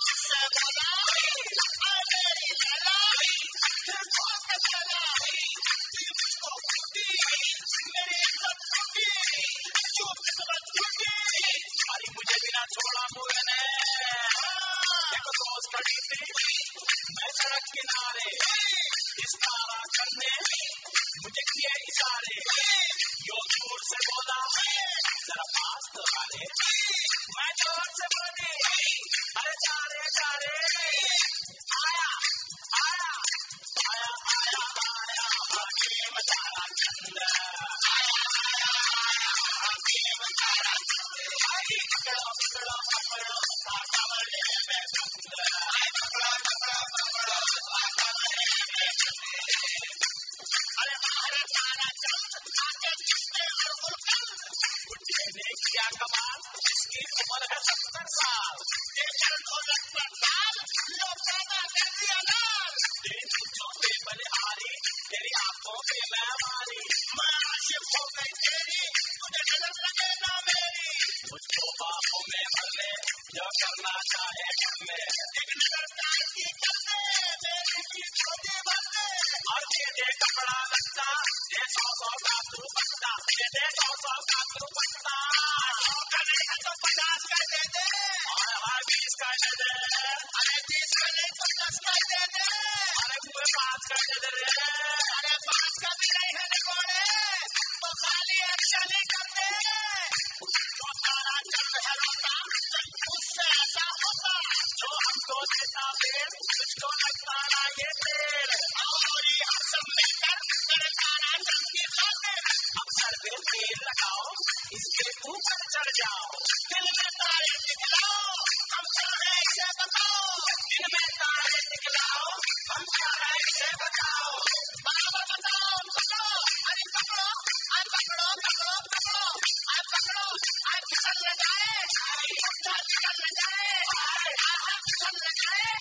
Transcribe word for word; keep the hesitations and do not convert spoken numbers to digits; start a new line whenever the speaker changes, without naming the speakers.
उससे बोला आ मेरी लैला फिर ठोक के चला तू मुझको फूटी मेरी इज्जत फूटी जो किस्मत फूटी अरे मुझे बिना छोड़ा मुझे ने एक दोस्त खड़ी थी मैं सड़क किनारे इशारा करने मुझे किए इशारे यो दूर से बोला जरा पास तो आ ले मैं जोर से बोली अरे जा रे जा रे आया आया आया आया आया हकीम तारा चंद आया आया आया हकीम तारा चंद आई पकड़ो पकड़ो पकड़ो कमरे में बंद आई पकड़ो पकड़ो पकड़ो कमरे में बंद अरे हमारे तारा चंद आके जिसने हर बुलबुल ने किया कमाल इसकी उम्र है सत्तर साल ये चल दो सत्तर साल लो पैदा कर दिया लाल तेरी तुझों पे बलिहारी तेरी आंखों पे मैं मारी मैं आशिक हो गई तेरी तुझे नजर लगे ना मेरी मुझको बाहों में भर ले जो करना चाहे कर ले एक नजर प्यार की कर ले मेरी की छोटी भर ले और दे दे कपड़ा लगता दे सौ सौ का तू बचता दे दे सौ सौ का तू बचता सौ का नहीं है तो पचास का दे दे और हाँ बीस का दे दे अरे बीस का नहीं तो दस का दे दे अरे पूरे पाँच का दे दे रे अरे पाँच का भी नहीं है निकोड़े तो खाली एक्शन ही कर दे तो तारा चंद है रोता उससे ऐसा होता जो हमको देता पेड़ तुझको लगता ना ये तेल और ये हर सब मिलकर तेरे तारा चंद की खातिर अब सर पे तेल लगाओ इसके ऊपर चढ़ जाओ दिल में तारे दिखलाओ हम चाहे इसे बताओ दिल में तारे दिखलाओ हम चाहे इसे बताओ बराबर बताओ पकड़ो अरे पकड़ो आज पकड़ो पकड़ो पकड़ो आज पकड़ो आज फिसल न जाए आज फिसल न जाए आज फिसल न जाए